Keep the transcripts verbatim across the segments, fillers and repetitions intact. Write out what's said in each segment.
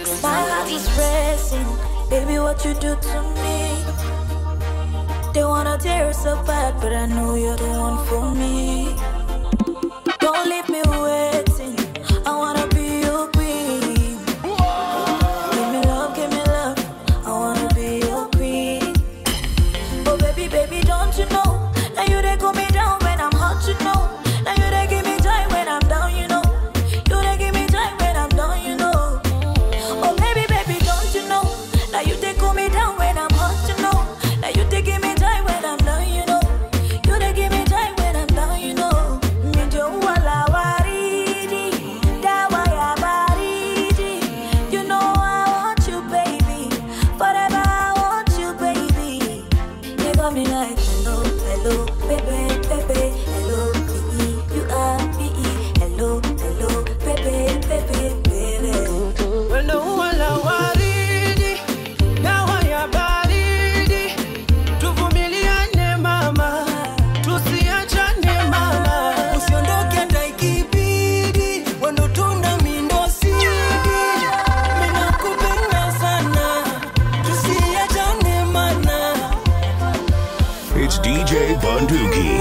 My heart is racing, baby, what you do to me. They wanna tear us apart, but I know you're the one for me. Don't leave me waiting, I wanna be your queen. Give me love, give me love, I wanna be your queen. Oh baby, baby, don't you know, now you they cool me down when I'm hot, you know. Now you they give me time when I'm down, you know. You they give me time when I'm down, you know. Oh baby, baby, don't you know, now you they cool me down when I'm hot, you know. Now you they give me time when I'm down, you know. You they give me time when I'm down, you know. Minjo wala waridi, dawa ya baridi. You know I want you, baby. Forever I want you, baby. You got me like hello, hello, baby, baby, hello, baby. You are me, hello, hello, baby, baby, baby. Wala wala waridi, dawa ya baridi. Tuvumiliane mama, tusiachane mama. Usiondoke hata ikibidi, wendo tunda mindo sidi. Mimi nakupenda sana, tusiachane mana. It's D J Bunduki.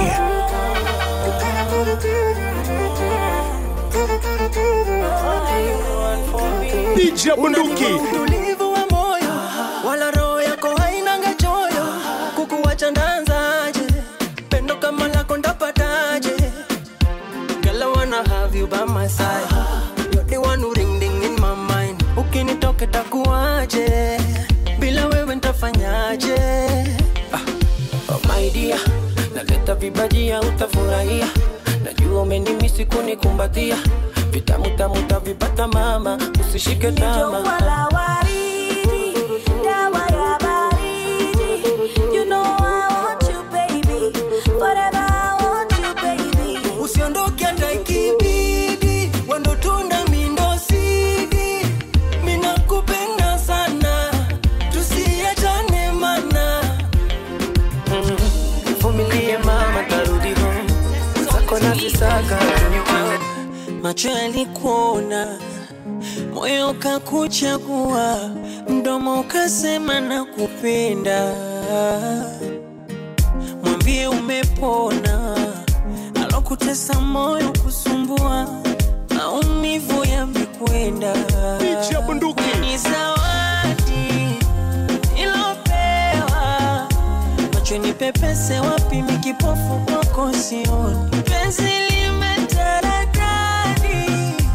D J Bunduki. Utulivu wa moyo, wala roho yako hainanga choyo. Kukuacha ndanzaje, pendo kama lako ndapataje. Girl, I wanna have you by my side. You're the one who ring ding in my mind. Ukinitoke takuaje, bila wewe nitafanyaje? Ah, oh my dear, naleta vibajia utafurahia. Najua umenimisi kunikumbatia. Vitamu tamu tavipata mama, usishike tama. Wala waridi, dawa ya baridi. You know I want you, baby. Forever I want you, baby. Usiondoke hata ikibidi, wendo tunda mindo sidi. Mimi nakupenda sana, tusiachane mana. Vumilia mama, tarudi home. Zako nazisaka nyuma. Macho yalikuona, moyo ukakuchagua, mdomo ukasema nakupenda. Mwambie umepona, alokutesa moyo kusumbua, maumivu yamekwenda. Ni zawadi ilopewa, macho ni pepese wapi mikipofu kwako sioni. Penzi limetaradadi,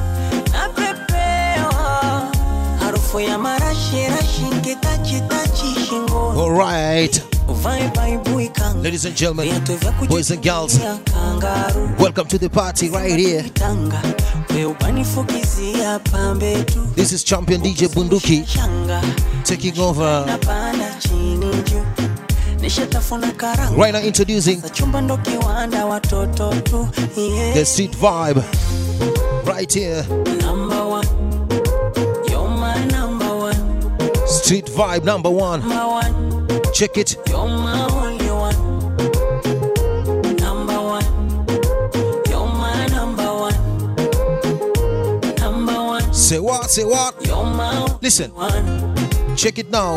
napepewa, harufu ya marashi rashi nkitachi tachi shingoni. All right. Ladies and gentlemen, boys and girls, welcome to the party right here. This is champion D J Bunduki taking over. Right now introducing the street vibe right here. Number one, you're my number one. Street vibe number one. Number one. Check it. You're my only one. Number one. You're my number one. Number one. Say what? Say what? You're my Listen. One. Check it now.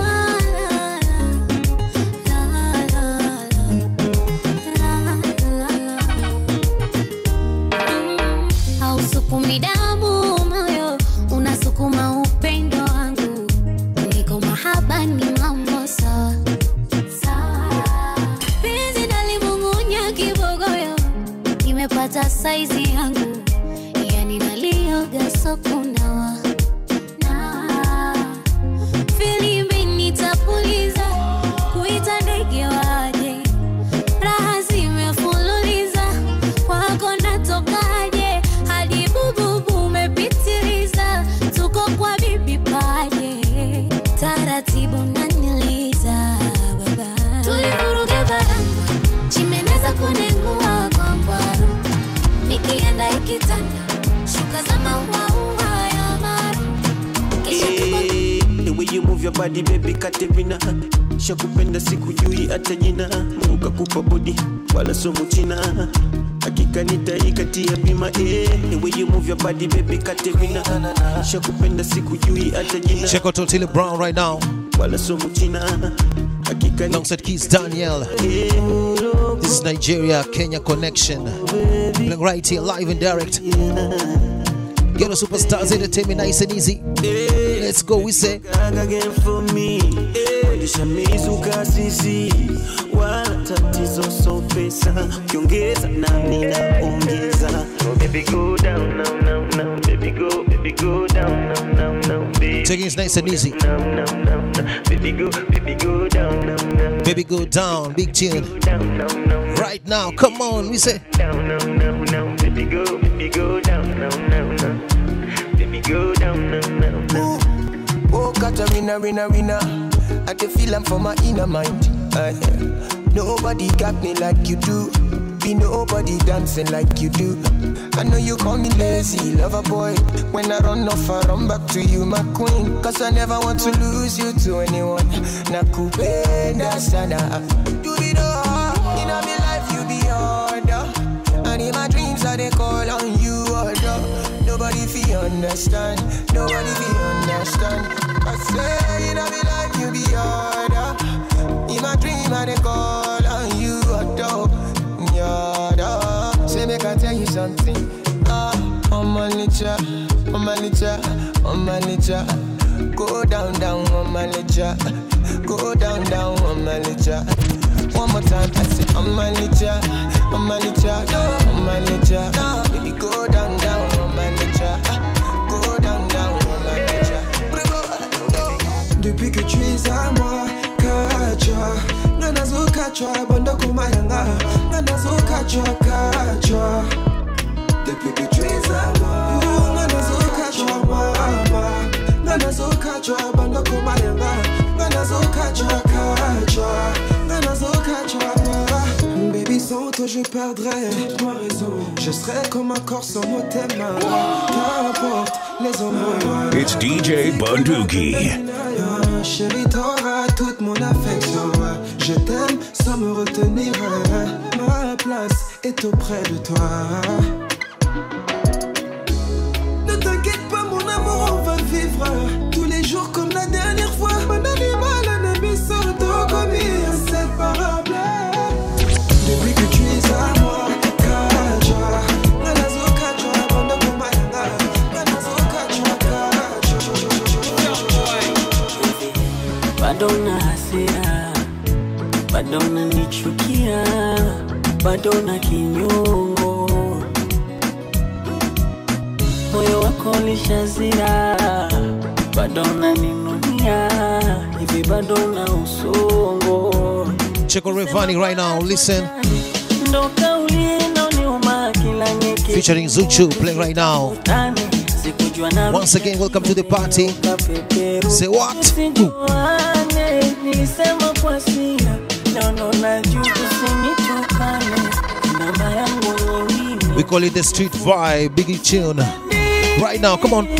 Hausukumi damu moyo, unasukuma upendo wangu. Niko mahaba ni mambo sawa sawa. Penzi nalimung'unya kibogoyo, nimepata saizi yangu. Yani nalioga sokunawa na filimbi nitapuliza, kuita ndege waje. Raha zimefululiza, kwako natokaje. Hadi bububu umepitiliza, tuko kwa bibi paje. Taratibu naniliza baba, tulivuruga baranga, chimeneza kunengua kwa ngwaru. Nikienda ikitanda, shuka za maua ya maru. Hey, the way you move your body, baby, Katerina. Shakupenda sikujui hata jina, Mungu kakupa body wala somo china. Hakika nitaikatia bima eh. The way you move your body baby Katerina. Shakupenda sikujui hata jina. Check out Otile Brown right now. Wala somo china. Hakika alongside Keith Daniel. This is Nigeria Kenya connection. Playing right here live and direct. Get a superstars entertainment nice and easy. Let's go, we say. Again for me. Shamizuka sisi wala tatizo so pesa kiongeza na ninaongeza. Oh baby go down now now now baby go baby go down now now now baby. Taking it nice and easy. Now now now now baby go baby go down now now. Baby go down, big tune. Right now, come on, we say. Down now now now baby go baby go down now now now. Baby go down now now now. Oh Katarina Rina Rina. I can feel I'm for my inner mind. Uh, nobody got me like you do. Be nobody dancing like you do. I know you call me lazy, lover boy. When I run off, I run back to you, my queen. Cause I never want to lose you to anyone. Nakupenda sana. Do it all. In my life, you be order. And in my dreams, I they call on you order. Nobody feel understand. Nobody feel understand. I say in my life you be harder. In my dream I dey call on you adore. Yada. Say make I tell you something. Ah, on my licha, on my licha, on my licha. Go down, down on my licha. Go down, down on my licha. One more time I say on my licha, on my licha, on my licha. Baby go down, down on my licha. Go down, down on my licha. Depuis que tu es à moi, Kachwa Nanazo Kachwa, Bando Kumayanga Nanazo Kachwa, Kachwa Depuis que tu es à moi, Nanazo Kachwa, Mama Nanazo Kachwa, Bando Kumayanga Nanazo Kachwa, Kachwa Nanazo Kachwa, baby sans toi je perdrais toute ma raison. Je serais comme un corps sans mot tes mains. Qu'importe les embrouilles. It's D J Bunduki. Chérie, t'auras toute mon affection. Je t'aime sans me retenir. Ma place est auprès de toi. Ne t'inquiète pas, mon amour, on va vivre tous les jours comme la dernière fois. Mon animal, un ami sortant comme inséparable. Depuis que tu es à moi, Kachwa, Nanazo Kachwa, Bando Kumayanga, Nanazo Kachwa, Kachwa. Bado na hasira, bado na nichukia, bado na kinyongo. Moyo wako lishazira, bado na ninunia, hivi bado na usongo. Check out Revani right now, listen. Featuring Zuchu playing right now. Once again, welcome to the party. Say what? We call it the street vibe, Biggie tune. Right now, come on.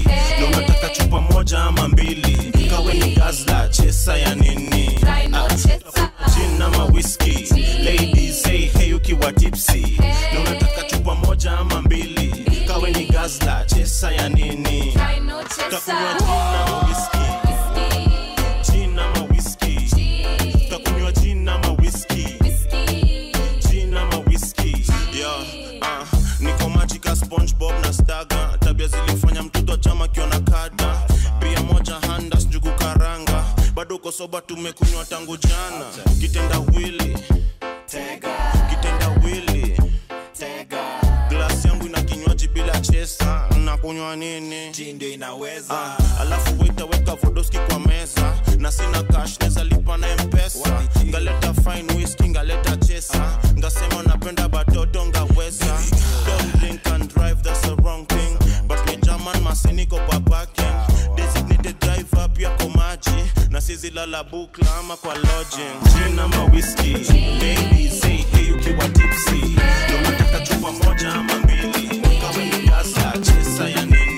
Na unataka chupa moja ama mbili, kawe ni gazla, chesa ya nini? Gin ama whiskey, ladies say hey ukiwa tipsy. Na unataka chupa moja ama mbili, kawe ni gazla, chesa ya nini? Takunywa gin ama whiskey, gin ama whiskey. Takunywa gin ama whiskey, gin ama whiskey. Yeah, uh, niko magica SpongeBob na Staga. Tabia zilifanya mtoto chama kiona kada. Pia moja handa njugu karanga. Bado uko soba tumekunywa tangu jana. Kitenda wili tega, kitenda wili tega. Glass yangu ina kinywaji bila chesa. Nakunywa nini? Ndio inaweza. Uh, alafu waiter weka vodoski kwa meza. Na sina cash neza lipa na M-Pesa. Ngaleta fine whiskey, ngaleta chesa. Ngasema napenda batoto ngaweza. Don't drink and drive, that's the wrong thing. But me German masiniko kwa parking. Designated driver pia kwa maji. Na sizi lala bukla ama kwa lodging. Gin ama whiskey, ladies say hey ukiwa tipsy. Na unataka chupa moja ama mbili, kawe ni gasa, chesa ya nini?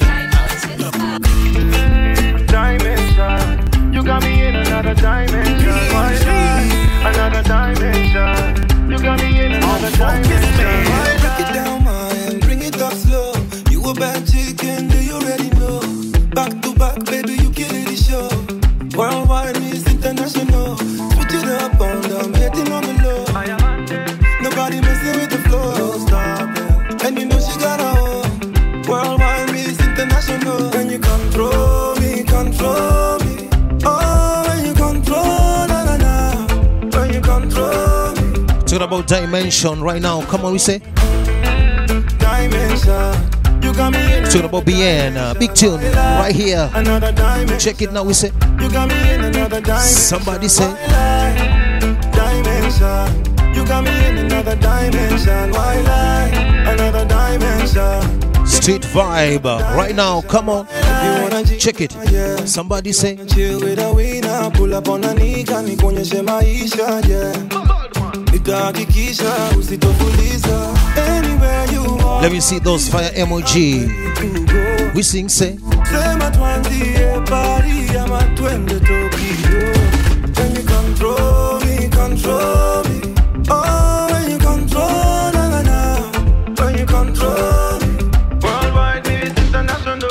Dimension, you got me in another dimension. Why not? Another dimension, you got me in another dimension. Break it down, man, bring it up slow. You a bad chicken, do you already know? Back to back, baby, you killing the show. Worldwide, Miss International. Switch it up on them, hitting on the low. Nobody messing with the flow. Don't stop, yeah. And you know she got a own. Worldwide, Miss International. When you control me, control me. Oh, when you control, na na na. When you control me. Talking about dimension right now. Come on, we say. Dimension. You got me in. Talking about B N, uh, big tune right here. Another dimension. Check it now, we say. You got me in another dimension. Somebody say. Dimension. You got me in another dimension. Why lie? Another dimension. Street vibe right now. Come on. Check it. Somebody say. Chill with a winner. Pull up on a nigga. Nikuonyeshe maisha, yeah. Nitahakikisha usitofuliza. Anywhere you are. Let me see those fire emoji. We sing say. Sema tuanzie Paris ama twende Tokyo. When you control me, control me. Oh, when you control, na na na. When you control me. Worldwide, Miss International.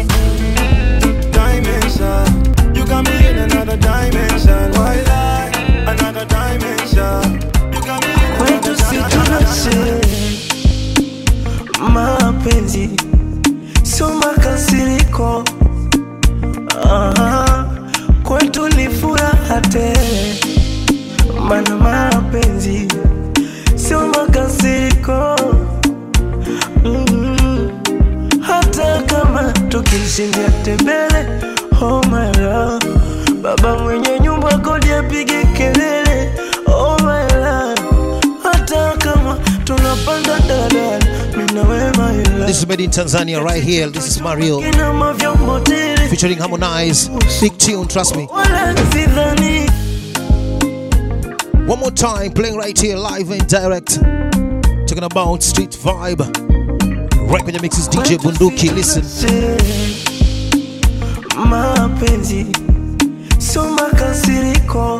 Dimension. You got me in another dimension. Why lie? Another dimension. You got me in another dimension. Mapenzi sio makasiriko, ah, kwetu ni furaha tele. Mana mapenzi sio makasiriko, mm-hmm. Hata kama tukishindia tembele, oh my love. Baba mwenye nyumba kodi apige kelele, oh my love. Hata kama tunapanda dadala, mina we my love. This is made in Tanzania right here. This is Mario featuring Harmonize. Big tune, trust me. One more time, playing right here live and direct. Talking about street vibe. Right when the mix is D J Bunduki. Listen. Mapenzi sio makasiriko,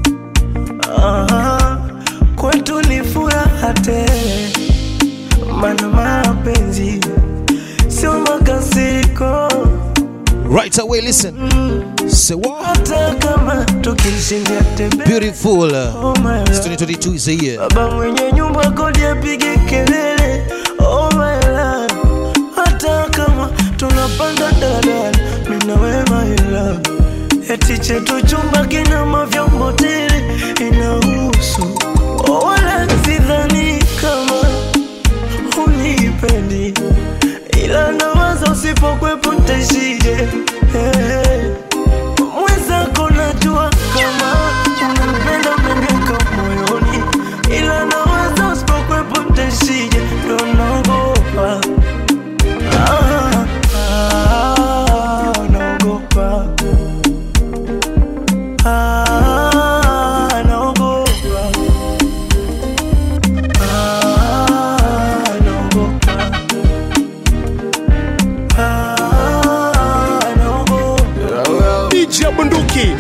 ah, kwetu ni furaha tele. Mana mapenzi sio makasiriko. Right away, listen. Mm. Say what? Hata kama tukishindia tembele. Beautiful. Oh my it's twenty twenty-two is a year. Baba mwenye nyumba kodi apige kelele, oh my love. Hata kama tunapanda dadala, mina we my love. Eti chetu chumba kina mavyombo tele, inahusu. Oh, wala sidhani kama unipendi, ila nawaza usipokwepo ntaishije. Hey, mwenzako najua kama unanipenda, umeniweka moyoni, ila nawaza usipokwepo ntaishije. Ndo naogopa, ah, ah, naogopa, ah, naogopa, ah, naogopa, ah. DJ Bunduki.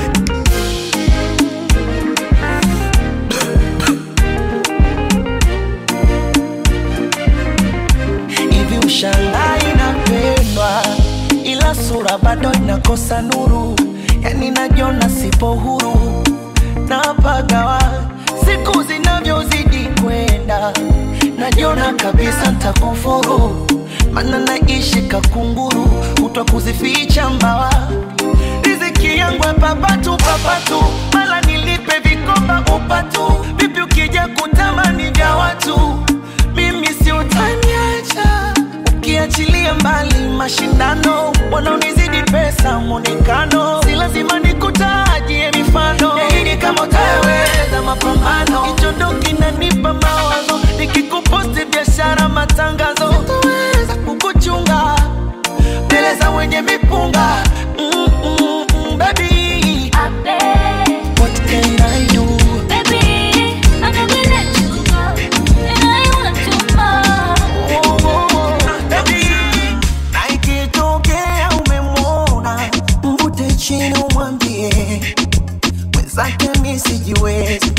Hivi ushangaa inapendwa, ila sura bado inakosa nuru. Yani najiona sipo huru, napagawa siku zinavyozidi kwenda. Najiona kabisa nitakufuru, maana naishi kakunguru, kutwa kuzificha mbawa. Riziki yangu papatu papatu, mala nilipe vikoba upatu. Vipi ukija kutamani vya watu, mimi si utaniacha. Ukiachilia mbali mashindano, wanaonizidi pesa mwonekano. Si lazima nikutajie mifano, nahidi kama utaweza mapambano. Hicho ndo kinanipa mawazo, nikikuposti biashara matangazo. Sitaweza kukuchunga mbele za wenye mipunga. mm, mm, mm, Baby, what can I do? Baby, I'm not gonna let you go, and I want you more. Baby, na ikitokea umemwona, mvute chini umwambie mwenzake mimi sijiwezi.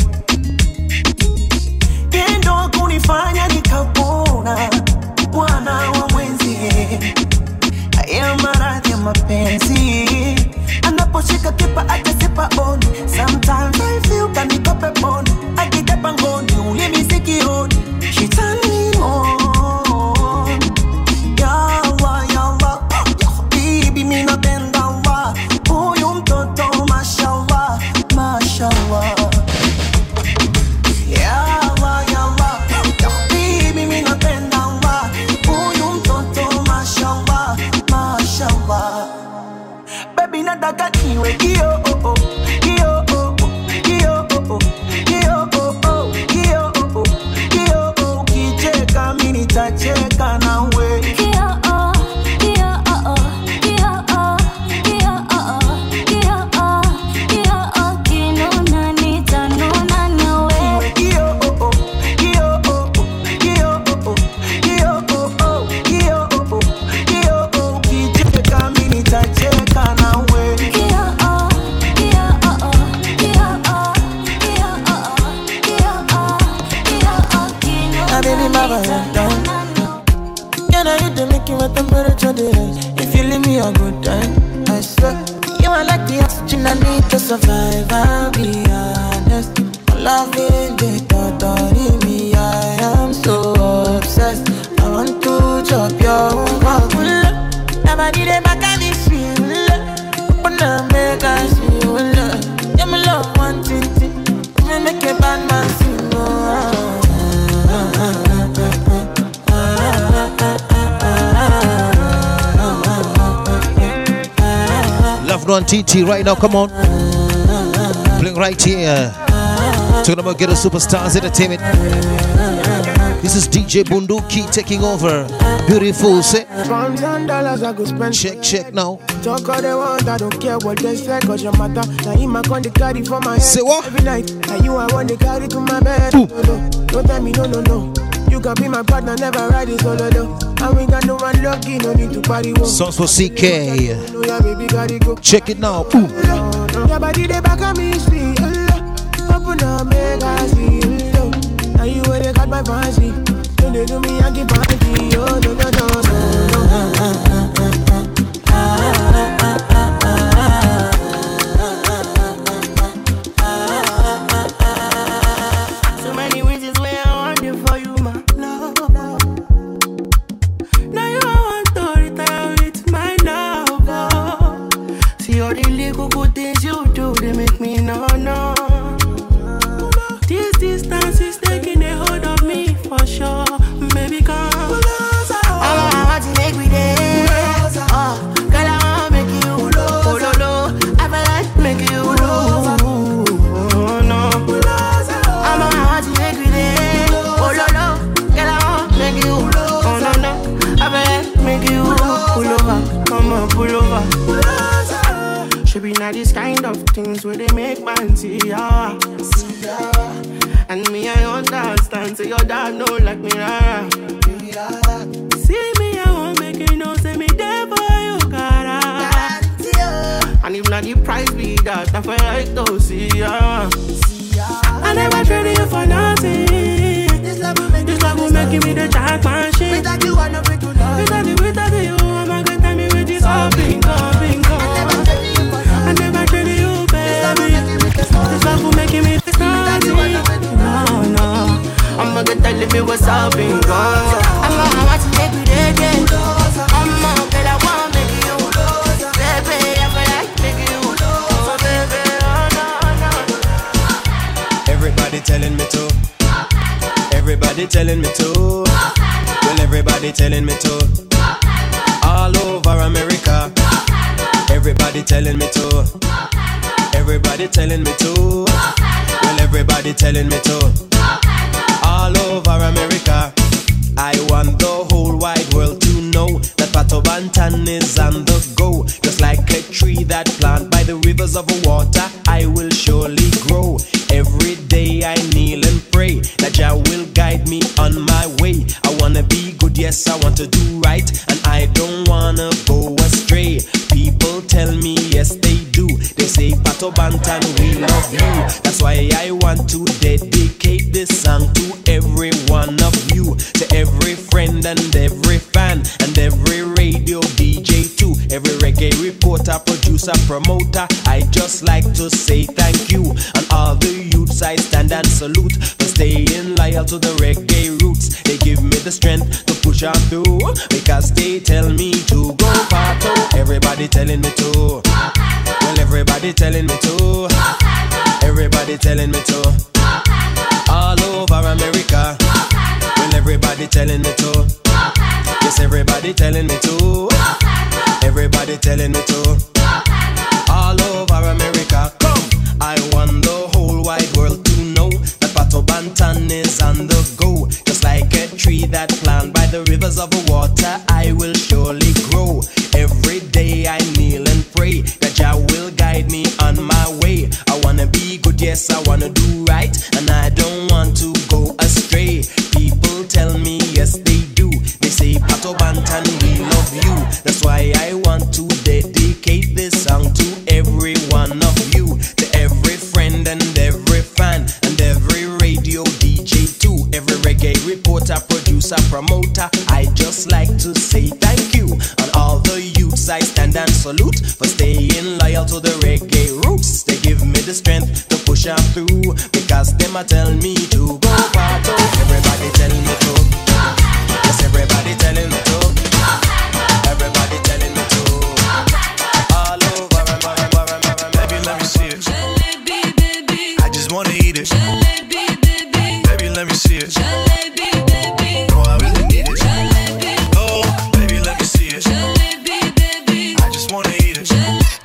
Tendo kunifanya nikapona, mwana wa mwenzie. Haya maradhi ya mapenzi, anaposhika kipa atasipa oni. Sometimes I feel kaniko peponi, akija pangoni ulimi sikioni. She turn me on, yawa yawa. Baby mimi napenda wa huyu mtoto, mashallah mashallah. Yawa yawa, baby mimi napenda wa huyu mtoto, mashallah mashallah. Baby nataka niwe iyo oh oh, iyo oh oh, iyo oh oh, iyo oh oh, iyo oh oh, iyo oh. Ukicheka mimi nitacheka nawe. Kio oh, kio oh oh, kio oh, kio oh oh, kio oh, kio oh. Kinuna nitanuna nawe. Iyo oh oh, iyo oh oh, iyo oh oh, iyo oh oh, iyo oh oh, iyo oh. Ukicheka mimi nitacheka nawe. Kio oh, kio oh oh, kio oh, kio oh oh, kio oh, kio oh. Kinuna nitanuna. Can I hit the making my temperature rise? If you leave me a good time, I swear. You are like the oxygen I need to survive, I'll be honest. Loving the thought of me, I am so obsessed. I want to chop your own. Never did a back at this feel. Open up, make us feel love. Yeah, my love, one thing. Me make a bad man sing. Love One T T right now, come on. Playing right here. Talking about Ghetto Superstars Entertainment. This is D J Bunduki taking over. Beautiful, say. Pounds and dollars I go spend. Check, check now. Talk all they want, I don't care what they say, cause your matter. Now him I con the carry for my head. Say what? Every night, now you I want the carry to my bed. No, no, don't tell me no, no, no. You can be my partner, never ride it solo, though. And we got no one lucky, no need to party. Songs for C K. No, yeah, baby, gotta go. Check it now. Ooh. Your body, they back at me, sweet. Open up, make I see you. Now you where they got my fancy. Don't they do me, I keep party. Oh, no, no, no, no. So many reasons where I want you for you, my love. Now you want to retire with my love. Oh. See all the little good things you do, they make me no, no. This distance is taking a hold of me for sure. Baby, come. I want to make me there. Oh, girl, I want to make you low. Oh, low, low. I feel like make you low. Oh, no. I want to make me there. Oh, low, low. Girl, I want to make you low. Oh, no, no. I feel like make you low. Pull over. Come on, pull over. Should be not this kind of things where they make man see ya. And me, I understand. Say your dad know like me, rara. See me, I won't make you know. Say me there for you, cara. And if now the price be that. I feel like to see ya. I never traded you for nothing. This love will make, this love will make me the jackpot shit. Without you, I never do love. Without you, without you, I'm not gonna tell me with this all bingo, bingo. I never traded you, baby. This love will make me the nothing. No, no, I'm not gonna tell me what's up, bingo. I'm gonna watch it every day, day. I'm gonna bet I wanna make you, baby. I feel like making you, so baby, oh no, no. Everybody telling me to. Everybody telling me to. Well, everybody telling me to. All over America. Everybody telling me to. Everybody telling me to. Well, everybody telling me to. All over America. I want the whole wide world to know that Pato Bantan is on the go. Just like a tree that planted by the rivers of water, I will surely grow. Every day I kneel and pray that Jah will guide me on my way. I wanna be good, yes, I want to do right, and I don't wanna go astray. People tell me, yes, they do. They say, Pato Bantan, we love you. That's why I want to dedicate this song to every one of you, to every friend and every fan, and every radio D J too, every reggae reporter, producer, promoter. I just like to say thank you. And all the youths I stand and salute for staying loyal to the reggae roots. They give me the strength to push on through, because they tell me to go Pato. Everybody telling me to. Well, everybody telling me to. Everybody telling me to. All over America. Well, everybody telling me to. Yes, everybody telling me to. Everybody telling me to. All over America. Come, I want the whole wide world to know that Pato Bantan is on the go. Just like a tree that planted by the rivers of water, I will surely grow. Every day I kneel and pray that Jah will guide me on my way. I wanna be good, yes, I wanna do right, and I don't want to go astray. People tell me, yes, they do. They say, Pato Bantan, we love you. That's why I want to dedicate this song to every one of you, to every friend and every fan, and every radio D J too, every reggae reporter, producer, promoter. I just like to say thank you. And all the youths I stand and salute for staying loyal to the reggae roots. They give me the strength to push on through, because them a tell me to go Pato. Everybody telling me to. Yes, everybody telling me to. Everybody telling me to. All over, baby, let me see it. I just wanna eat it. Baby, let me see it. Oh, I really need it. Oh, baby, let me see it. I just wanna eat it.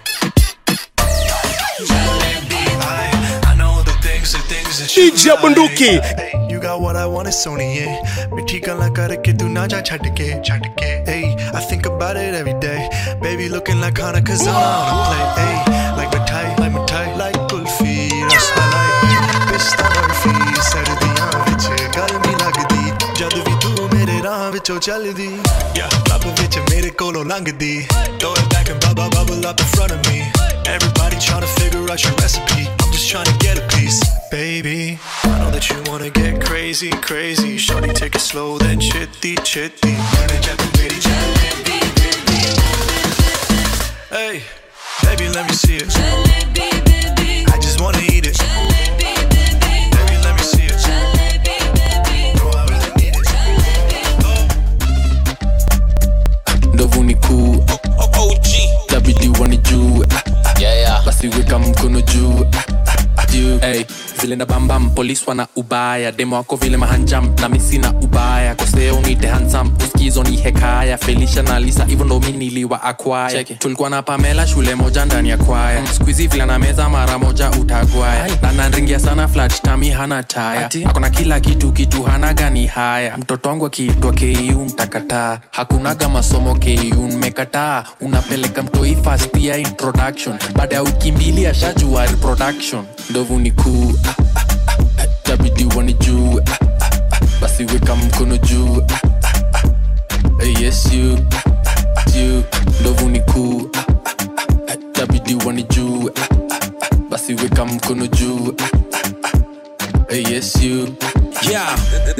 I, I know the things, the things that you D J Bunduki. Hey, you got what I want, it's Sony. Mithi galan karke tu na ja chhad ke, chhad ke. Hey, I think about it every day. Baby looking like Hana Kazana on a plate. Hey, like mithai, like mithai, like kulfi, rasmalai, pista barfi, sardiyan vich garmi lagdi, jad vi tu mere raah vichon chaldi. Yeah, lab vich mere kolo langdi. Throw it back and bubble bubble up in front of me. Everybody trying to figure out your recipe. I'm just trying to get a piece, baby. I know that you wanna get crazy, crazy. Shorty, take it slow, then chitty, chitty. Hey, baby, let me see it. I just wanna eat it. Baby, let me see it. Oh, I really need it. Oh. Ndovu ni kuu O G Dabidi wani juu Yeah, yeah. Basi weka mkono juu Juu Hey, vile na bambam Police wana ubaya Demo wako vile mahanjam Na misi na ubaya Koseo nite handsome Uskizo ni hekaya Felicia na Lisa Even though mini liwa akwaya Tulikuwa na Pamela Shule moja ndani ya kwaya mm. Squeezy vile na meza Mara moja utagwaya Na nanringia sana Flat tummy hana taya Hakuna kila kitu Kitu hana gani haya Mtoto wangu akiitwa K U mtakataa Hakunaga masomo K U mmekataa Unapeleka mtoi first year introduction Baada ya wiki mbili ashajua reproduction Ndovu ni kuu ah, ah, ah, ah, Tabidi wani juu ah, ah, ah, Basi weka mkono juu ah, ah, ah, Yes you ah, ah, ah, you Ndovu ni kuu ah, ah, ah, Tabidi wani juu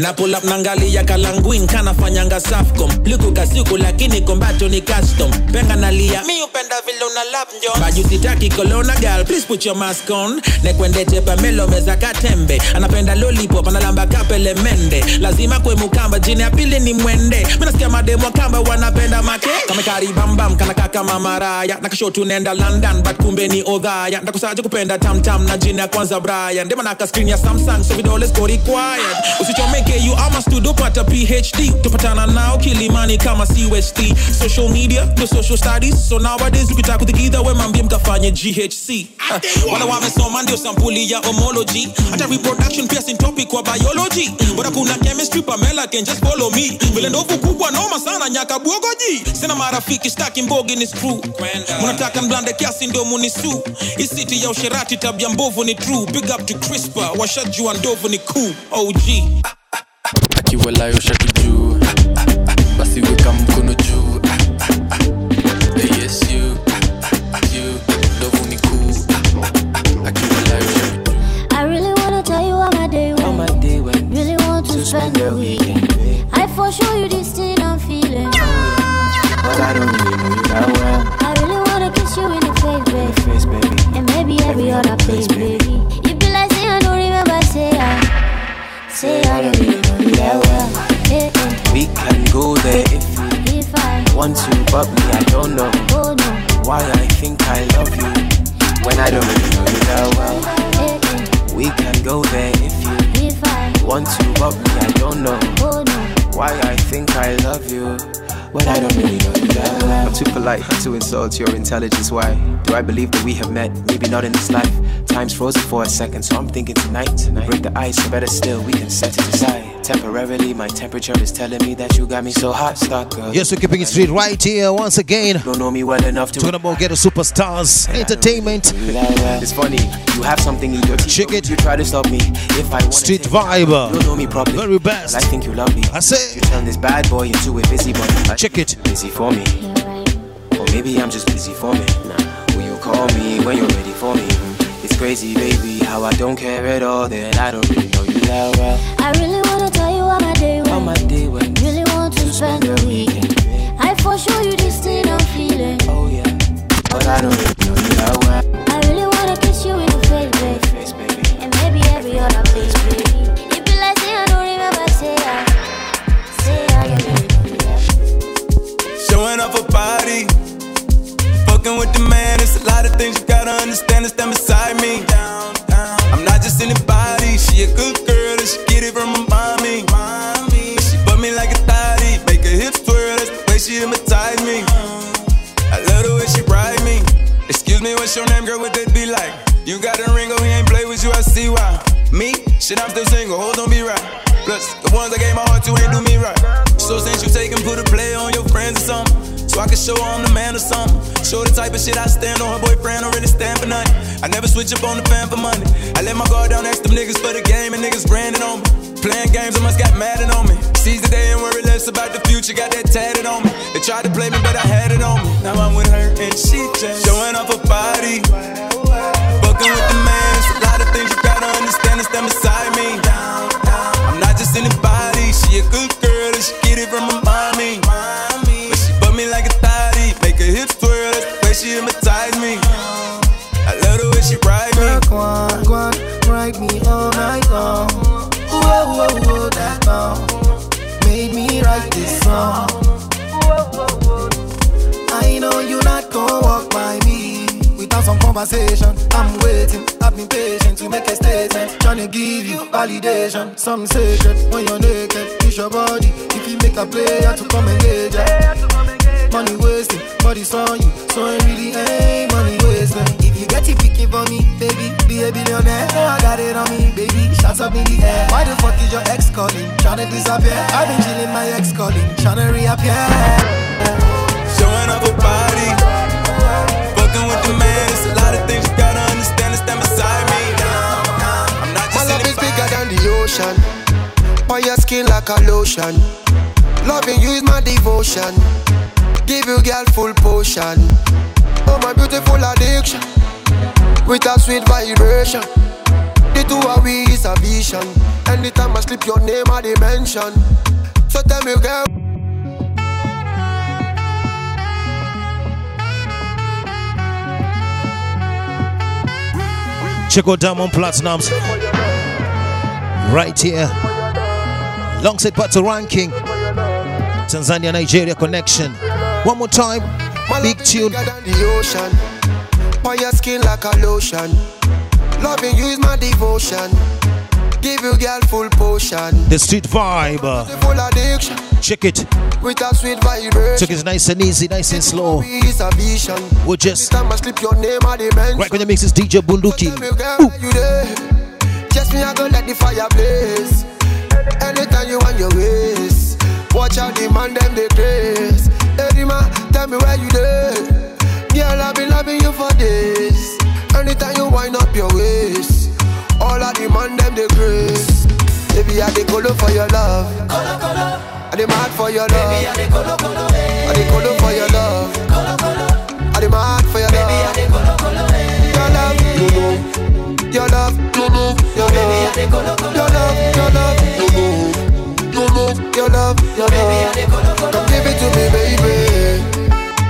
na pull up nangalia kalanguin kana fanyanga Safcom liku kasiku lakini kombato ni custom penga nalia mi upenda vile una lap njo baju sitaki kolona girl please put your mask on nekwende tepa melo meza katembe anapenda lollipop analamba kapele mende lazima kwe mukamba jini ya pili ni mwende mina sikia mademo kamba wanapenda make kame kari bam bam kana kaka mamaraya nakashotu nenda London but kumbe ni odhaya ndakusaje kupenda tam tam na jini ya kwanza Brian dema naka screen ya Samsung so vidole go required usichomeke you ama studio pata P H D tupatana nao kilimani kama C S T social media no social studies so nowadays ukitaka kutikidha we mambie mkafanye G H C uh, wana wamesoma ndio sampuli ya homology hata reproduction pia sin topic kwa biology bora kuna chemistry Pamela can just follow me vile ndovu kubwa noma sana nyaka buogoji sina marafiki staki mbogi ni screw mnataka mblande kiasi ndio munisu isiti ya usherati tabia mbovu ni true big up to Crispa washajua ndovu ni cool O G akiwa layo shatu juu basi weka mkono juu yes you you ndovu ni cool akiwa layo shatu juu I really wanna tell you how my day went, my day went. Really want to, to spend the weekend. I for sure you this thing I'm feeling, but I don't really know you that well. I really wanna kiss you in the face, baby, face, baby. And maybe every, every other place, baby. baby You be like say I don't remember, say I Say I don't really know you that well. Hey, hey. We can go there if you If I want to, but me I don't know oh, no. why I think I love you when I don't really know you that well. Hey, hey. We can go there if you If I want to, but me I don't know oh, no. why I think I love you when I don't really know you that well. I'm too polite to insult your intelligence. Why do I believe that we have met? Maybe not in this life. Time's frozen for a second, so I'm thinking tonight, tonight. Break the ice, or better still, we can set it aside. Temporarily, my temperature is telling me that you got me so hot, stuck, girl. Yes, we're keeping it straight right here once again. Don't know me well enough to talking about Ghetto Superstars Entertainment. It's funny, you have something in your teeth. Check it. You try to stop me if I want Street Vibe. You don't know me properly. Very best. But I think you love me. I say you turn this bad boy into a busy boy. Check it. Busy for me. Or maybe I'm just busy for me. Nah. Will you call me when you're ready for me? It's crazy, baby, how I don't care at all. That I don't really know you that well. I really wanna tell you how my day went. How my day went. Really want to, to spend the weekend. weekend. I for sure you this thing I'm feeling. Oh yeah, but I don't really know you that well. I really wanna kiss you in the face, baby. Face, baby. And maybe every other place, baby. You be like say I don't remember, say I, say I don't remember. Showing up a party, fucking with the man. It's a lot of things you gotta understand and stand beside me. Down, down. I'm not just anybody. She a good girl and she get it from her mommy. mommy. She put me like a thotty, make her hips twirl. That's the way she hypnotize me. I love the way she ride me. Excuse me, what's your name, girl? What that be like? You got a ring, oh, he ain't play with you. I see why. Me? Shit, I'm still single. Hold on, be right. Plus, the ones I gave my heart to ain't do me right. So since you take and put a play on your friends or something, so I can show her I'm the man or something. Show the type of shit I stand on. Her boyfriend don't really stand for nothing. I never switch up on the fan for money. I let my guard down next to them niggas for the game, and niggas branding on me. Playing games, I must got mad on me. Seize the day and worry less about the future. Got that tatted on me. They tried to play me, but I had it on me. Now I'm with her and she just showing off her body. Fucking with the man. It's a lot of things you gotta understand and stand beside me. I'm not just anybody. She a good girl and she get it from her mommy. But she put me like a thotty, make her hips twirl. That's the way she hypnotize me. I love the way she ride me. Go on, go on, ride me all night long. Whoa, whoa, whoa, that song made me write this song. I know you not gon' walk by me without some conversation. I'm waiting, I've been patient to make a statement. Tryna give you validation, some secret when you're naked. Push your body, if you make a player to come engage ya. Money wasting, body's on you, so it really ain't money wasting. If you get it picking for me, baby, be a billionaire. I got it on me, baby, shots up in the air. Why the fuck is your ex calling, tryna disappear? I've been chilling, my ex calling, tryna reappear. Showing up a body, fucking with the man. It's a lot of things you gotta understand and stand beside me. I'm not just my love is bigger than the ocean, on your skin like a lotion. Loving you is my devotion. Give you girl full potion. Oh my beautiful addiction, with a sweet vibration. The two of we is a vision, and Anytime I slip your name I dimension. So tell me girl. Check out Diamond Platinums right here alongside Pato Ranking, Tanzania Nigeria connection. One more time, big tune. The ocean, on your skin like a lotion. Loving you is my devotion. Give you girl full potion. The street vibe, full addiction. Check it with a sweet vibration. Check it nice and easy, nice and slow. It's a vision. We'll just time I slip your name I dimension. right when you mix is D J Bunduki. Just me I go let the fire blaze. Anytime you want your ways. Watch out the man them they craze. Hey man, tell me where you there. Girl I've been loving you for days. Anytime you wind up your waist. All of the man them they craze. Baby I dey colo for your love. Colo colo. I dey mad for your love. Baby I dey colo colo. I dey colo for your love. Colo colo. I dey mad for your love. Baby I dey colo colo. Your love, you know. Your love, you know. Your love, baby I dey colo colo. Your love, your love, you know. You know. Your love, your love. Baby I dey colo colo. Come give it to me, baby.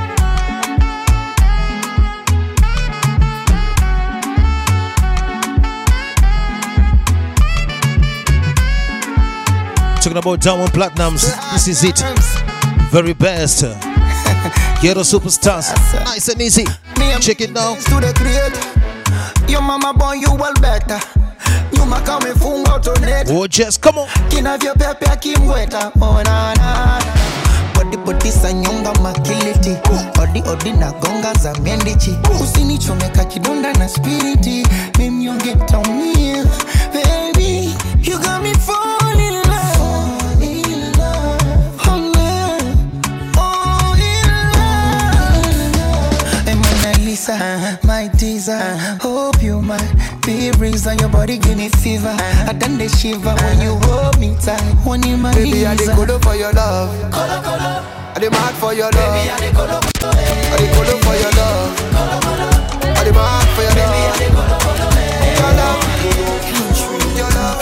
Talking about Diamond Platinums, this is it. Very best. Ghetto Superstars, nice and easy. Check it now. Your mama born you well better. You ma kame funga utoneta. Oh just come on. Kinavyo pepe akimweta. Oh na na. Body body sanyonga makiliti. Odi odi na gonga za mendichi. Usinichomeka kidonda na spiriti. Mimi yonge taumia. Baby, you got me falling in love. Fall in love. Oh no. Oh in love. Hey Mona Lisa, my teaser. Hope you might be breeze on your body, give me fever. I done the shiver when you hold me tight. One in my baby, I dey colo for your love. Colo colo. I dey mad for your love. Baby, I dey colo colo. I dey colo for your love. Colo colo. I dey mad for your love. Baby, I dey colo colo. Your love, your love,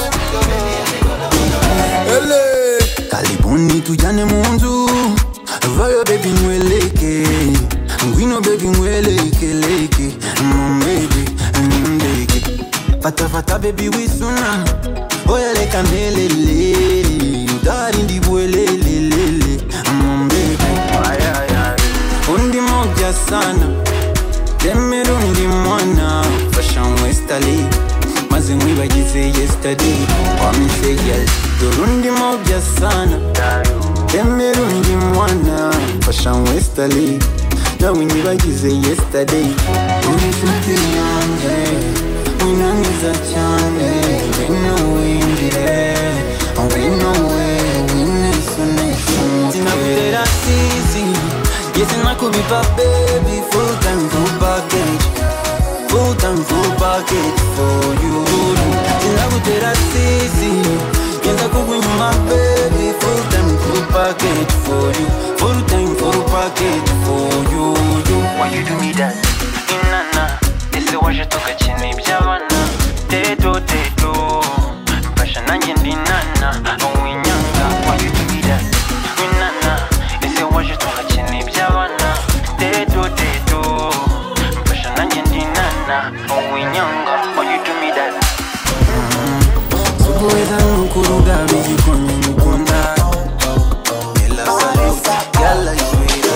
your love. Karibuni tujane munzu. Vayo baby nweleke. Ngwino baby nweleke leke. Mm baby, mm baby. Fata fata baby wisuna. Oya leka melele. Udari ndi bwelele. Mm baby. Ay ay ay. Undi moja sana. Demerundi mwana. Fashion westali. Mazingwi bagize yesterday. Wamise yes. Dorundi moja sana. Demerundi mwana. Fashion westali. Now we never use it yesterday. Only something young, we know it's a chance. We know we in there, and we know where we need so nice. Tina kutera sisi, yes na kubi pa baby. Full time full package, full time full package for you. Tina kutera sisi, yes na kubi my baby. Full time full package for you. Full time full package for you. Why you do me that? Inana, ese waje toka chini byabana. Teto teto, mpasha nanye ndinana. Owinyanga, why you do me that? Inana, ese waje toka chini byabana. Teto teto, mpasha nanye ndinana. Owinyanga, why you do me that? Sukuweza nukuruga bizi kwenye mkonda. Ela salusa, yala iswira.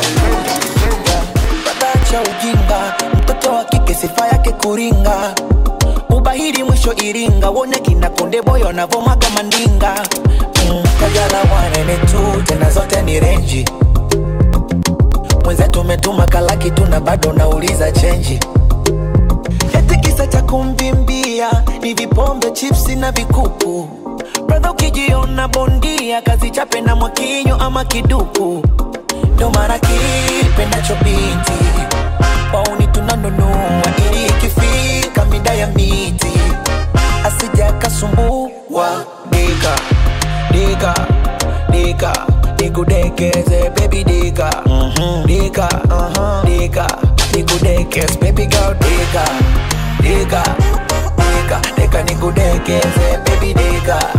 Ujinga, mtoto wa kike sifa yake kuringa. Ubahiri mwisho Iringa, wone kina Konde Boy wanavomaga mandinga. Mm, kajala wanene tu, tena zote ni renji. Mwenze tumetuma kalaki tuna bado nauliza chenji. Eti kisa cha kumbimbia, ni vipombe chipsi na vikuku. Brother ukijiona bondia, kazi chape na mwakinyo ama kiduku. Ndo mara kipenda chobiti wauni tunanunua ili ikifika mida ya miti asija kasumbua. Dika, dika, dika, nikudekeze baby dika. mm-hmm. Dika, uh-huh. Dika, nikudekeze baby girl. Dika, dika, dika, dika nikudekeze baby dika.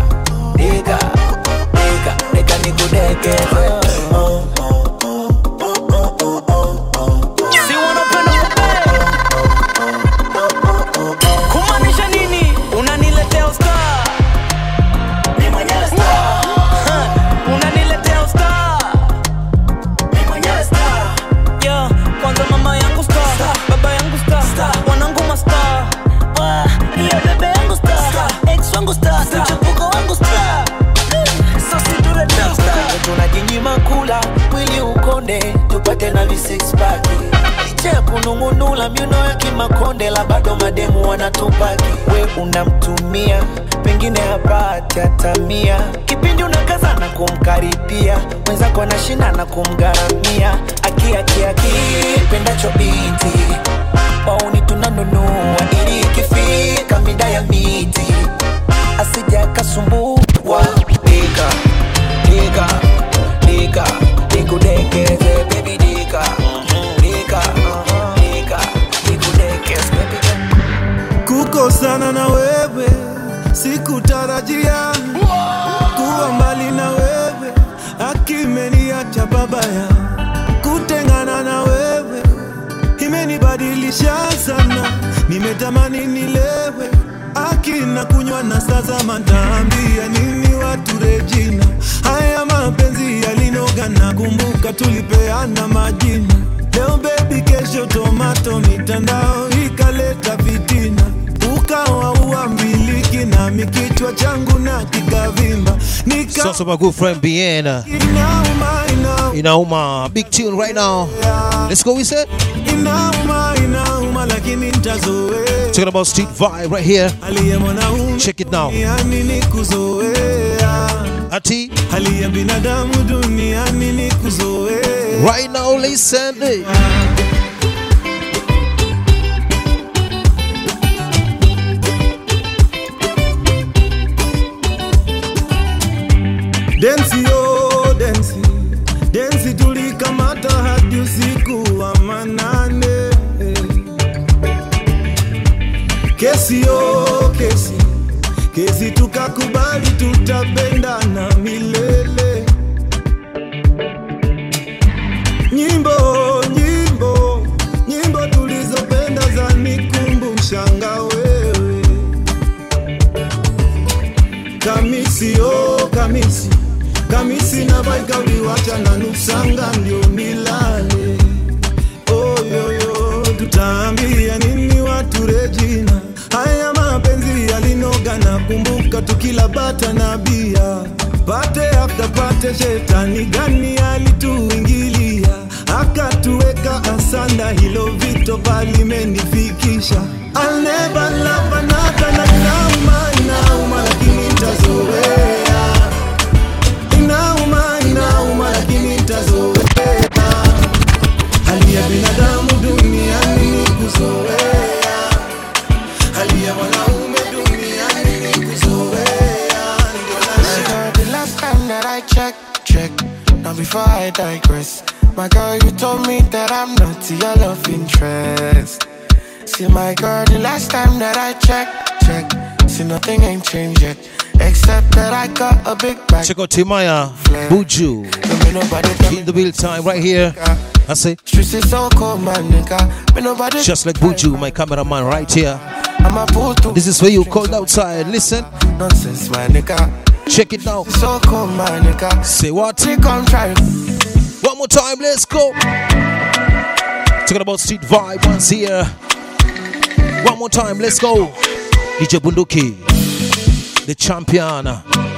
nikudekeze. Oh, oh, oh, oh, oh, oh, oh, oh. Si wanapenda kupenda. Kumaanisha nini? Unaniletea star. Mimi mwenyewe star. Unaniletea star. Mimi mwenyewe star. Yeah, kwanza mama yangu star, star. Baba yangu star, star. Wanangu ma star. Wa, hiyo bebe yangu star, star. Ex wangu star, star. Mchepuko wangu star. So si tureta star. Tunajinyima kula, mwili ukonde, tupate na vi six pack. Licha kunungunula miuno ya kimakonde, la bado mademu wanatupaki. We unamtumia, pengine hapati atamia. Kipindi unakaza na kumkaribia, mwenzako anashinda na kumgaramia. Aki aki aki, pendacho binti, wauni tunanunua ili ikifika mida ya miti asija kasumbuwa. Dika, dika, dika, nikudekeze baby dika. Dika, dika, nikudekeze baby. Kukosana na wewe sikutarajia, kuwa mbali na wewe akimeniacha babaya. Kutengana na wewe imenibadilisha sana, nimetamani nilewe akina kunywa na sasa matambia nini watu Regina. Haya mapenzi yalinoga na kumbuka tulipeana majina. Leo baby kesho tomato, mitandao ikaleta fitina. Ukawa uambiliki na mikichwa changu na kikavimba. Nika So, my good friend Bien. Inauma, inauma. Inauma. Big tune right now. Let's go, we said. Inauma, inauma, lakini nitazoea. Talking about street vibe right here. Check it now. Ati. Right now, listen. Densi oh densi, densi tulikamata hadi usiku wa manane. Kesi oh kesi, kesi tukakubali tutabendana milele. Nyimbo nyimbo, nyimbo tulizopenda za nikumbushanga wewe. Kamisi oh kamisi, kamisi na baika uliwacha na nusanga ndio nilale. Oh yo yo, tutaambia nini watu Regina. Haya mapenzi yalinoga na kumbuka tukila bata na bia. Pate after pate, shetani gani alituingilia, akatuweka asanda, hilo vito bali menifikisha. I'll never love another, na inauma inauma lakini nitazoea. Inauma inauma lakini nitazoea. Hali ya binadamu duniani ni kuzoea, hali ya mwanaume duniani ni kuzoea. The last time that I check, check, now before I digress, my girl, you told me that I'm not your love interest. See my girl, the last time that I check, check, see nothing ain't changed yet, except that I got a big bag. Check out Timaya, Buju, in the build time right here. I say, streets is so cold, my nigga. Just like Buju, my cameraman right here. This is where you called outside. Listen, nonsense, my nigga. Check it now. So cold, my nigga. Say what? Come try. One more time, let's go. Talking about street vibe once here. One more time, let's go. D J Bunduki, the champion.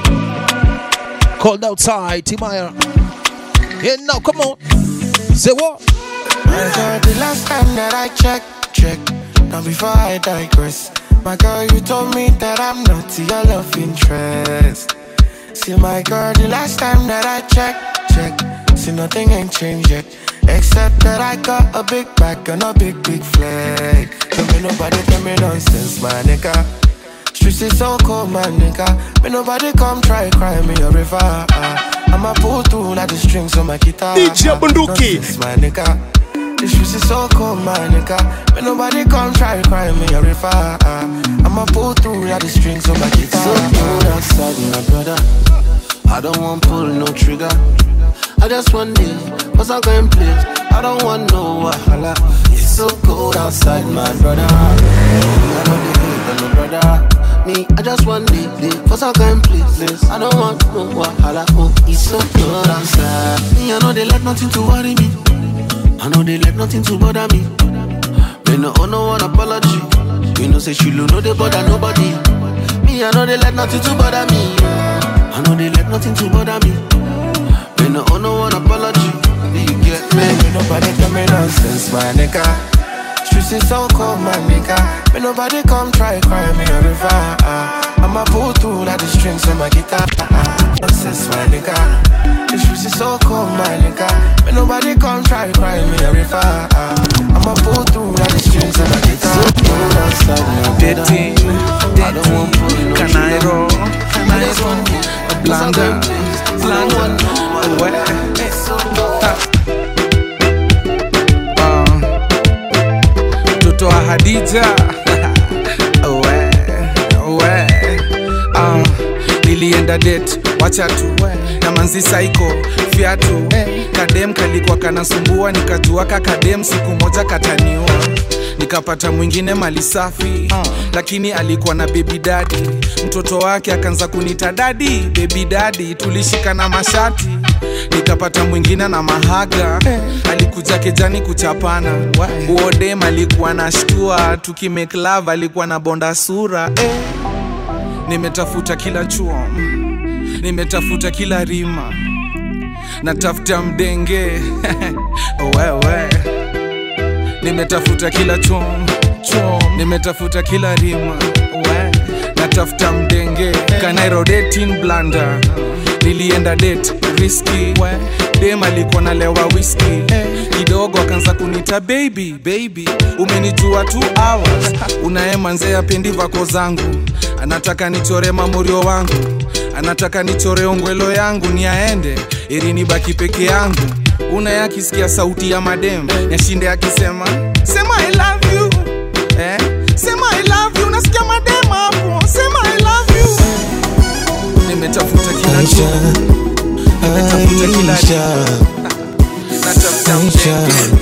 Called outside, Timaya. Yeah, now come on. Say what? My girl, the last time that I checked, check. Now before I digress, my girl, you told me that I'm not your love interest. See my girl, the last time that I checked, check. See nothing ain't changed yet, except that I got a big back and a big, big flag. Tell me nobody tell me nonsense, my nigga. Streets is so cold, my nigga. Me nobody come try cry me a river. I'ma pull through like the strings on my guitar. D J Bunduki, nonsense, my nigga. The streets is so cold, my nigga. Me nobody come try cry me a river. I'ma pull through like the strings on my guitar. So cold outside, my brother. I don't want pull no trigger. I just want it, cause I'm going place. I don't want no wahala. It's so cold outside, my brother. I know the hate, no brother. Me, I just want it, cause I'm going places. I don't want no wahala. Oh, it's so cold outside. Me, I know they let nothing to worry me. I know they let nothing to bother me. Me no owe no one apology. You know say she know they bother nobody. Me, I know they let nothing to bother me. I know they let nothing to bother me. Me no owe no one apology. Do you get me? Me nobody tell me nonsense, my nigga. Streets is so cold, my nigga. Me nobody come try cry me a river. uh, I'ma pull through like the strings in my guitar. uh, Nonsense, my nigga. The streets is so cold, my nigga. Me nobody come try cry me a river. uh, I'ma pull through like the strings in my guitar. So cold outside, my Dating, dating, Canairo, Canairo, Blanda, Blanda, away. Toto wa Hadija, away, away. Um, nilienda date, wacha tu, na manzi saiko, fiatu. Kadem kalikuwa kanasumbua, nikajua kakadem siku moja kataniwa. Nikapata mwingine mali safi, uh, lakini alikuwa na baby daddy. Mtoto wake akaanza kunita daddy, baby daddy. Tulishikana mashati. Nikapata mwingine na mahaga, alikuja kejani kuchapana. Uodem alikuwa na shtua, tuki make love alikuwa na bonda sura. eh. Nimetafuta kila chuo, nimetafuta kila rima, natafuta mdenge wewe. Nimetafuta kila chom, chom. Nimetafuta kila rima, we. Natafuta mdenge, Canairo dating Blanda. Nilienda date, risky, we. Dem alikuwa nalewa whisky, kidogo akaanza kunita baby, baby. Umenijua two hours, unaema nze ya pendi vako zangu. Anataka nichore mamorio wangu, anataka nichore ongwelo yangu. Ni aende, ili nibaki peke yangu. Unayakisikia sauti ya madem, nyashinde akisema sema I love you, eh? Sema I love you, nasikia madem hapo, sema I love you. Nimetafuta kila jua, nimetafuta kila jua, natafuta mtenge.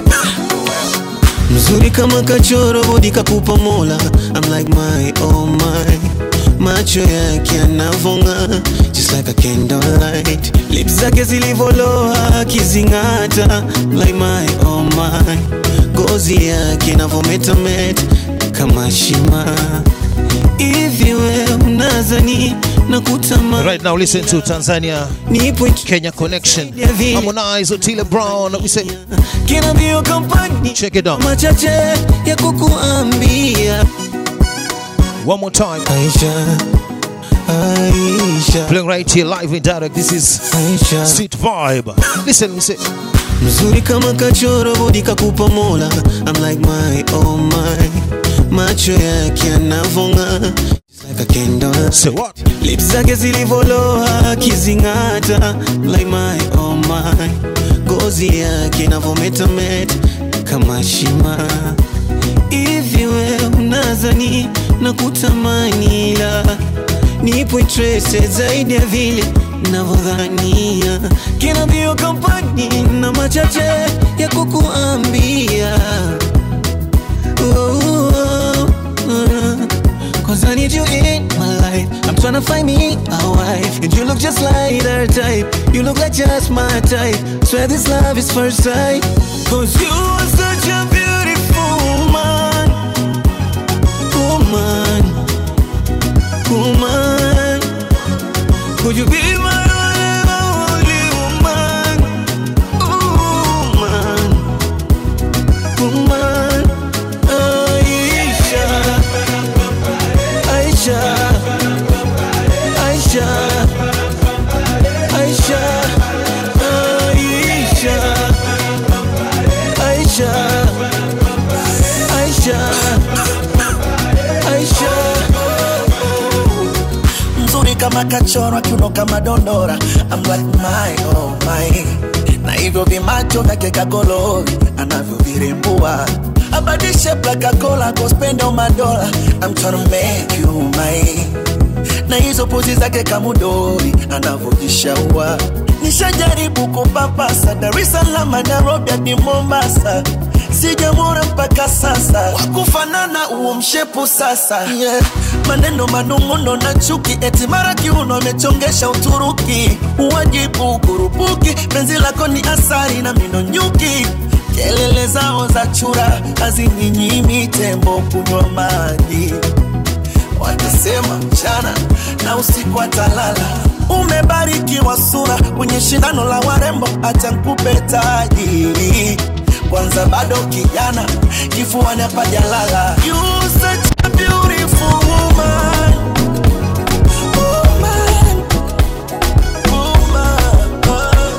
Mzuri kama kachoro, bodi kakupa mola. I'm like my, oh my. Macho yake yanavonga, just like a candlelight. Lips zake zilivoloa kizingata, like my, oh my. Gozi yake inavometameta kama shima. Hivi we unazani na kutama. Right now listen to Tanzania Kenya Connection, Harmonize, Otile Brown. We say kina bio company, check it out. Machache ya kukuambia. One more time. Aisha, Aisha. Playing right here live and direct. This is Aisha. Sweet vibe. Listen, listen. Mzuri kama kachoro, bodi kakupa mola. I'm like my, oh my. Macho yake yanavonga, just like a candle. Say what? Lips zake zilivoloa kizingata, like my, oh my. Gozi yake inavometameta kama shima. Hivi we unazani na kutamani, la nipo interested zaidi ya vile navodhania. Kina bio company na machache ya kukuambia. Oh, oh, oh. Cause I need you in my life. I'm tryna find me a wife, and you look just like her type. You look like just my type. Swear this love is first sight. Cause you are such a beautiful woman. Woman, woman. Could you be my only woman? Woman, woman. Aisha, Aisha, Aisha, Aisha, Aisha, Aisha, Aisha, Aisha. Mzuri kama kachoro, kiuno kama dondora. I'm like my, oh my. Na hivyo vimacho vyake kagolori anavyovirembua. A body shape like a cola, go spend all my dollar. I'm tryna make you mine. na hizo pozi zake kamudori anavojishaua. Nishajaribu kupapasa Dar es Salaam, Nairobi hadi Mombasa, sijamwona mpaka sasa wakufanana uo mshepu sasa. Yeah. Maneno manunguno na chuki eti mara kiuno amechongesha Uturuki, uwajibu kurupuki penzi lako ni asari na mino nyuki. Kelele zao za chura hazininyimi tembo kunywa maji. Watasema mchana na usiku atalala. Umebarikiwa sura kwenye shindano la warembo, acha nikupe taji. Kwanza bado kijana, kifuani hapa jalala. You such a beautiful woman. Woman. Woman.